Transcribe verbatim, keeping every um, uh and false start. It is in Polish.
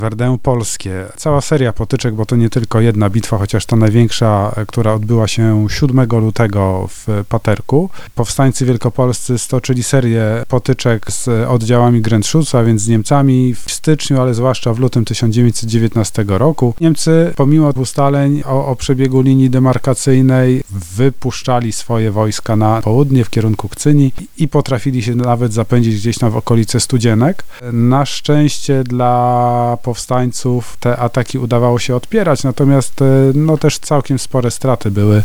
Verdun polskie. Cała seria potyczek, bo to nie tylko jedna bitwa, chociaż to największa, która odbyła się siódmego lutego w Paterku. Powstańcy wielkopolscy stoczyli serię potyczek z oddziałami Grenzschutzu, a więc z Niemcami w styczniu, ale zwłaszcza w lutym tysiąc dziewięćset dziewiętnastego roku. Niemcy, pomimo ustaleń o, o przebiegu linii demarkacyjnej, wypuszczali swoje wojska na południe w kierunku Kcyni i potrafili się nawet zapędzić gdzieś tam w okolice Studzienek. Na szczęście dla powstańców te ataki udawało się odpierać, natomiast no też całkiem spore straty były